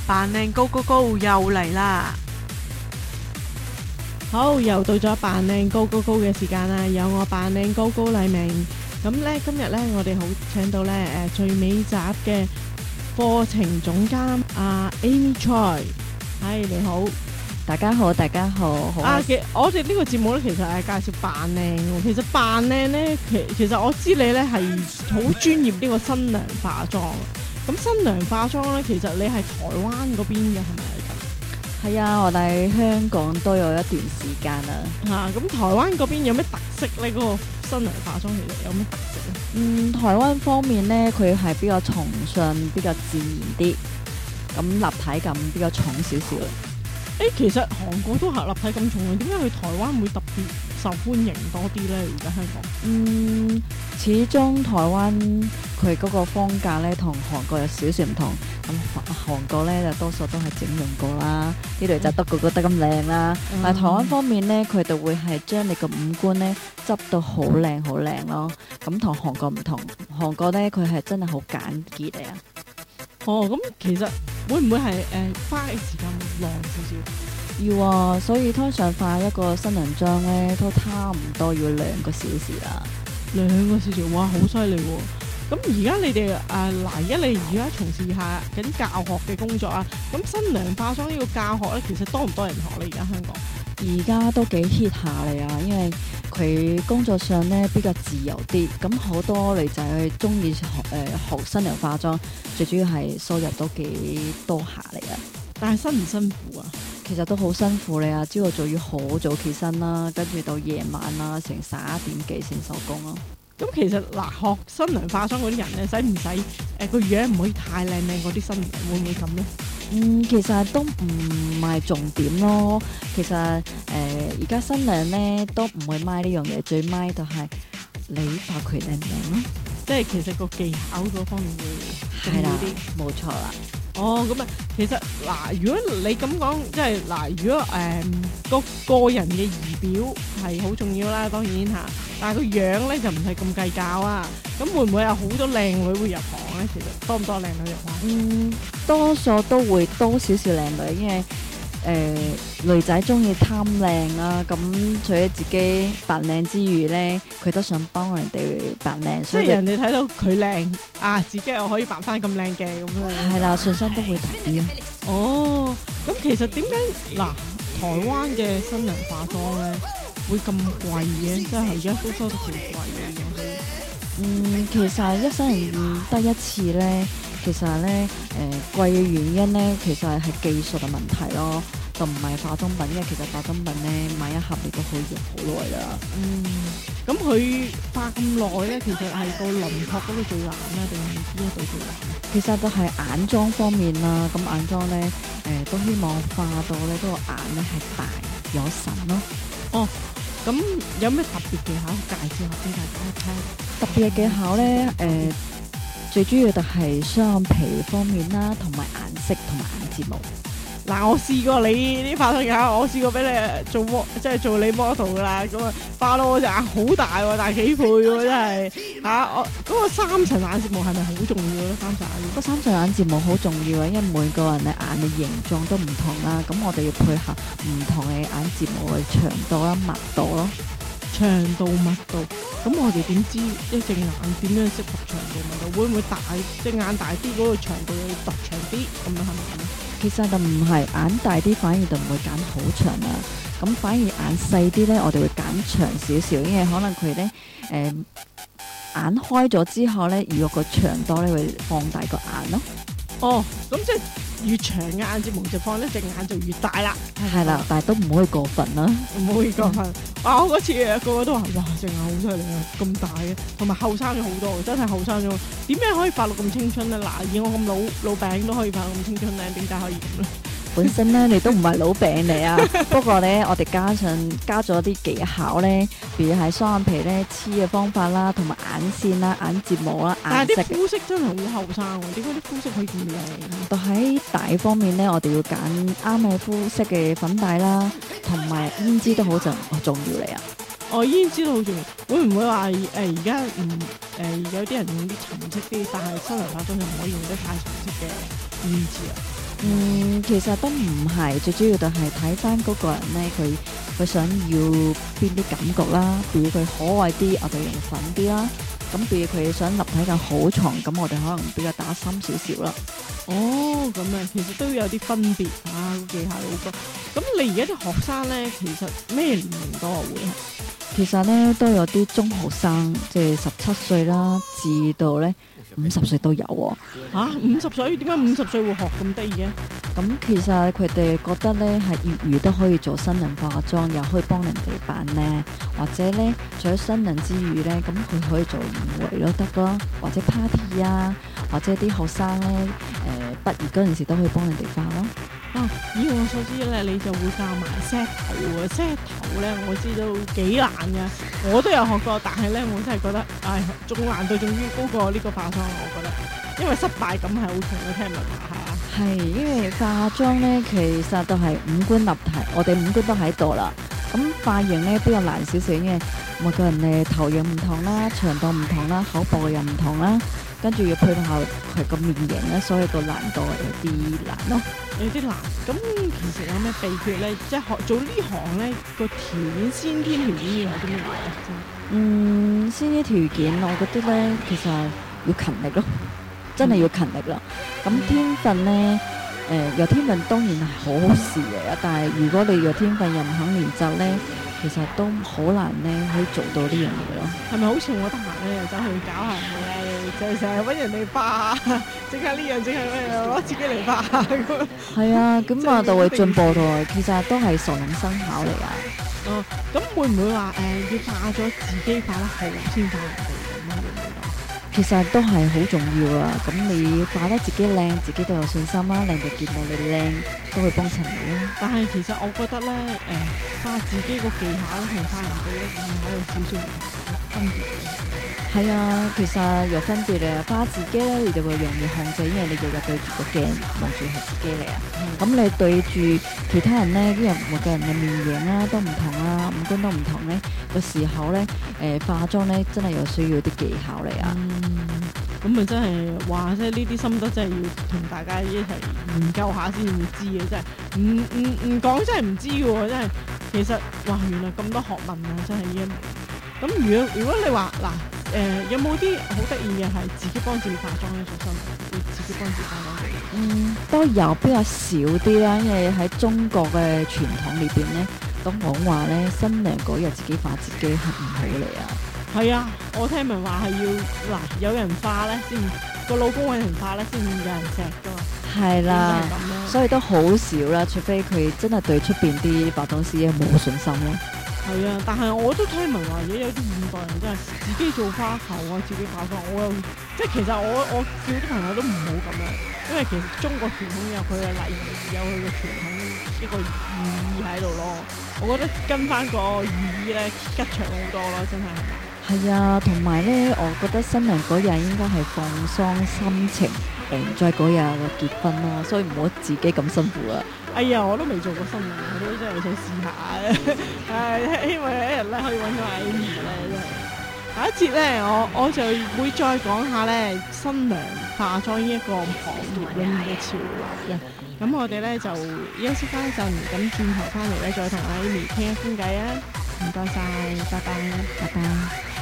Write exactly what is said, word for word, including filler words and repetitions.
扮靚高高高又嚟啦！ 好，又到咗扮靚高高高嘅時間啦，有我扮靚高高黎明。咁咧今日咧我哋好請到咧誒最美集嘅課程總監阿 Amy Choi，係你好。 大家好，大家好，好啊！嘅我哋呢個節目咧，其實係介紹扮靚喎。其實扮靚咧，其其實我知你咧係好專業呢個新娘化妝。咁新娘化妝咧，其實你係台灣嗰邊嘅係咪咁？ 係啊，我哋香港都有一段時間啦。 嚇！咁台灣嗰邊有咩特色咧？嗰個新娘化妝其實有咩特色咧？ 嗯，台灣方面咧，佢係比較崇尚比較自然啲，咁立體感比較重少少。 誒，其實韓國都係立體咁重嘅，點解去台灣會特別受歡迎多啲咧？而家香港， 嗯，始終台灣佢嗰個風格咧同韓國有少少唔同。咁韓國咧就多數都係整容過啦，呢度就得個個得咁靚啦。 嗯、 但係台灣方面咧，佢哋會係將你個五官咧執到好靚好靚咯。咁同韓國唔同，韓國咧佢係真係好簡潔嚟啊。 哦，咁其實會唔會係誒、呃、花嘅時間耐少少？ 要啊，所以通常化一個新娘妝咧，都差唔多要兩個小時啦。 兩個小時，哇，好犀利喎！咁而家你哋誒嗱，而家你而家從事下緊教學嘅工作啊，咁新娘化妝呢個教學咧，其實多唔多人學咧？而家香港而家都幾 hit 下嚟啊，因為佢工作上咧比較自由啲，咁好多女仔去中意學誒、呃、學新娘化妝，最主要係收入都幾多下嚟啊。 但係辛唔辛苦啊？ 其實都好辛苦你啊，朝頭早要好早起身啦，跟住到夜晚啦，成十一點幾先收工咯。 咁其實嗱，學新娘化妝嗰啲人咧，使唔使誒個樣唔可以太靚靚嗰啲新娘，會唔會咁咧？ 嗯，其實都唔係重點咯。其實誒，而、呃、家新娘咧都唔會賣呢樣嘢，最賣就係你化佢靚唔靚咯。 即係其實個技巧嗰方面會重要啲， 冇錯啦。 哦，咁啊，其實嗱，如果你咁講，即係嗱，如果誒、呃、個個人嘅儀表係好重要啦，當然嚇，但係個樣咧就唔係咁計較啊。咁會唔會有好多靚女會入行咧？其實多唔多靚女入行？ 嗯，多數都會多少少靚女，因為誒、呃、女仔中意貪靚啦。咁除咗自己扮靚之餘咧，佢都想幫人哋扮靚， 即係人哋睇到佢靚啊，自己又可以扮翻咁靚嘅咁樣。 係啦，信心都會大啲咯。 哦，咁其實點解嗱台灣嘅新娘化妝咧會咁貴嘅？即係而家都收得幾貴嘅。 嗯，其實一生人得一次咧，其實咧誒貴嘅原因咧，其實係技術嘅問題咯，就唔係化妝品，因為其實化妝品咧買一盒你都可以用好耐啦。 嗯，咁佢化咁耐咧，其實係個輪廓嗰度最難咧，定係邊一度最難？ 其實都係眼妝方面啦，咁眼妝咧誒都希望化到咧嗰個眼咧係大有神咯。 哦。咁有咩特別技巧介紹下俾大家聽？ 特別嘅技巧咧，誒、呃、最主要就係雙眼皮方面啦，同埋顏色同埋眼睫毛。 嗱，我試過你啲化妝技巧，我試過俾你做模，即係做你 model 噶啦。咁啊，化到我隻眼好大喎，大幾倍喎，真係嚇、啊！我嗰、嗰個三層眼睫毛係咪好重要咧？三層眼， 嗰三層眼睫毛好重要啊，因為每個人嘅眼嘅形狀都唔同啦，咁我哋要配合唔同嘅眼睫毛嘅長度啦、密度咯。 長度密度，咁我哋點知一隻眼點樣適合長度密度？會唔會大隻眼大啲嗰個長度要突長啲咁樣係咪咁？ 其實就唔係眼大啲，反而就唔會揀好長啦。咁反而眼細啲咧，我哋會揀長少少，因為可能佢咧誒眼開咗之後咧，如果個長度咧會放大個眼咯。 哦，咁即係越長嘅眼睫毛就放一隻眼就越大啦。 係啦，但係都唔可以過分啦， 唔可以過分。啊，我嗰次個個都話：哇，隻眼好犀利啊，咁大嘅，同埋後生咗好多，真係後生咗。點樣可以化到咁青春咧？嗱，以我咁老老餅都可以化到咁青春咧，點解可以咁咧？ 本身咧你都唔係老餅嚟啊，不過咧我哋加上加咗啲技巧咧，譬如係雙眼皮咧黐嘅方法啦，同埋眼線啦、眼睫毛啦、 但係顏色啲膚色真係好後生喎，點解啲膚色可以咁靚？ 到喺底方面咧，我哋要揀啱嘅膚色嘅粉底啦，同埋胭脂都好重重要嚟啊！ 我胭脂都好重要，會唔會話誒而家唔誒有啲人用啲沉色啲，但係新娘化妝就唔可以用得太沉色嘅胭脂啊？ 嗯，其實都唔係，最主要就係睇翻嗰個人咧，佢佢想要邊啲感覺啦。譬如佢可愛啲，我哋用粉啲啦。咁譬如佢想立體感好重，咁我哋可能比較打深少少啦。 哦，咁啊，其實都有啲分別啊，個技巧好多。咁你而家啲學生咧，其實咩年齡多啊會係？ 其實咧都有啲中學生，即係十七歲啦，至到咧五十歲都有喎。 嚇，五十歲點解五十歲會學咁低嘅？ 咁其實佢哋覺得咧係業餘都可以做新人化妝，又可以幫人哋扮咧，或者咧除咗新人之餘咧，咁佢可以做宴會都得咯，或者 party 啊，或者啲學生咧誒畢業嗰陣時都可以幫人哋化咯。 啊，以我所知咧，你就會教埋 set 頭喎，set 頭咧我知道幾難㗎，我都有學過，但係咧我真係覺得，唉，仲難度仲要高過呢個化妝，我覺得，因為失敗感係好重嘅，聽聞話係啊。 係，因為化妝咧其實都係五官立體，我哋五官都喺度啦。咁髮型咧比較難少少，因為每個人嘅頭型唔同啦，長度唔同啦，口部又唔同啦，跟住要配合佢個面型咧，所以個難度有啲難咯。 有啲難，咁其實有咩秘訣咧？即係學做呢行咧，個條件先天條件要有啲乜嘢啊？ 嗯，先啲條件，我覺得咧其實要勤力咯，真係要勤力啦。咁、嗯、天分咧，誒、呃、有天分當然係好好事嚟啊，但係如果你有天分又唔肯練習咧，其實都好難咧可以做到呢樣嘢咯。 係咪好似我得閒咧又走去搞下人哋，就係成日揾人哋化，整下呢樣整下咩樣，攞自己嚟化咁。係啊，咁我就會進步到，其實都係熟能生巧嚟噶。 哦，咁會唔會話誒、呃、要化咗自己化得好先化人哋咁樣？會唔會講？ 其實都係好重要啊！咁你化得自己靚，自己都有信心啦，人哋見到你靚都會幫襯你啦。 但係其實我覺得咧，誒、呃、化自己個技巧同化人哋咧，係有少少分別嘅。 係啊，其實有分別嘅。化自己咧，你就會容易控制，因為你日日對住個鏡望住係自己嚟啊。咁、嗯、你對住其他人咧，啲人每個人嘅面型啦都唔同啦，五官都唔同咧，個時候咧，誒、呃、化妝咧真係有需要啲技巧嚟啊。 咁咪、嗯、真係話，即係呢啲心得真係要同大家一齊研究下先會知嘅，真係唔唔唔講真係唔知嘅喎，真係其實哇原來咁多學問啊，真係呢一門。咁如果如果你話嗱。誒、呃、有冇啲好得意嘅係自己幫自己化妝咧？做新娘會自己幫自己化妝嘅？嗯， 都有比較少啲啦，因為喺中國嘅傳統裏邊咧，都講話咧新娘嗰日自己化自己係唔好嚟啊。 係啊，我聽聞話係要嗱有人化咧先，個老公揾人化咧先有人錫噶嘛。 係啦，所以都好少啦，除非佢真係對出邊啲化妝師冇信心咯。 係啊，但係我都聽聞話，如果有啲現代人真係自己做花頭啊，自己化妝，我又即係其實我我叫啲朋友都唔好咁樣，因為其實中國傳統有佢嘅禮儀，有佢嘅傳統一個寓意喺度咯。我覺得跟翻個寓意咧吉祥好多咯，真係。 係啊，同埋咧，我覺得新娘嗰日應該係放鬆心情，誒，在嗰日結婚咯，所以唔好自己咁辛苦啊。 哎呀，我都未做過新娘，我都真係想試下啊！誒，希望有一日咧可以揾到 Amy 咧，真係。下一節咧，我我就會再講下咧新娘化妝呢一個行業裏面嘅潮流嘅。咁我哋咧就休息翻一陣，咁轉頭翻嚟咧再同 Amy 傾一傾偈啊！唔該晒，拜拜， 拜拜。